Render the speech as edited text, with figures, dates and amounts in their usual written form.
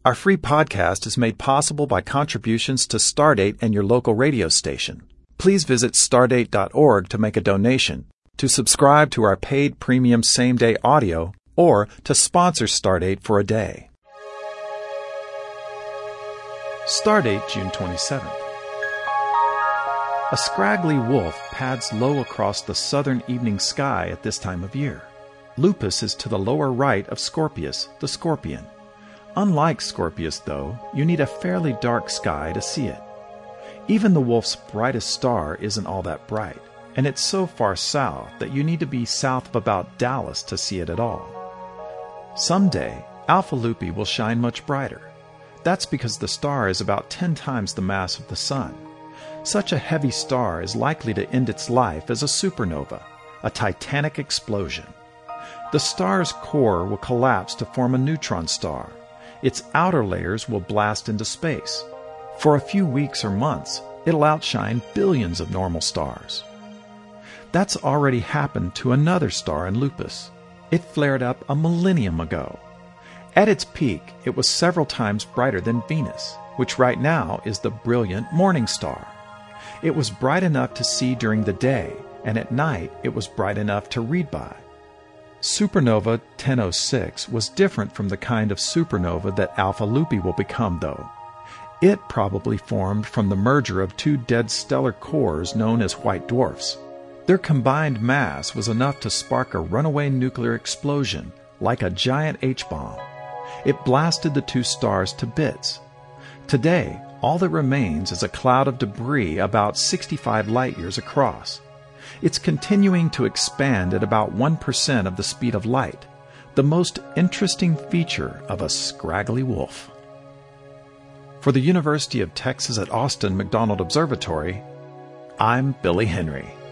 Our free podcast is made possible by contributions to Stardate and your local radio station. Please visit stardate.org to make a donation, to subscribe to our paid premium same-day audio, or to sponsor Stardate for a day. Stardate, June 27th. A scraggly wolf pads low across the southern evening sky at this time of year. Lupus is to the lower right of Scorpius, the scorpion. Unlike Scorpius, though, you need a fairly dark sky to see it. Even the wolf's brightest star isn't all that bright, and it's so far south that you need to be south of about Dallas to see it at all. Someday, Alpha Lupi will shine much brighter. That's because the star is about 10 times the mass of the Sun. Such a heavy star is likely to end its life as a supernova, a titanic explosion. The star's core will collapse to form a neutron star. Its outer layers will blast into space. For a few weeks or months, it'll outshine billions of normal stars. That's already happened to another star in Lupus. It flared up a millennium ago. At its peak, it was several times brighter than Venus, which right now is the brilliant morning star. It was bright enough to see during the day, and at night it was bright enough to read by. Supernova 1006 was different from the kind of supernova that Alpha Lupi will become, though. It probably formed from the merger of two dead stellar cores known as white dwarfs. Their combined mass was enough to spark a runaway nuclear explosion, like a giant H-bomb. It blasted the two stars to bits. Today, all that remains is a cloud of debris about 65 light-years across. It's continuing to expand at about 1% of the speed of light, the most interesting feature of a scraggly wolf. For the University of Texas at Austin McDonald Observatory, I'm Billy Henry.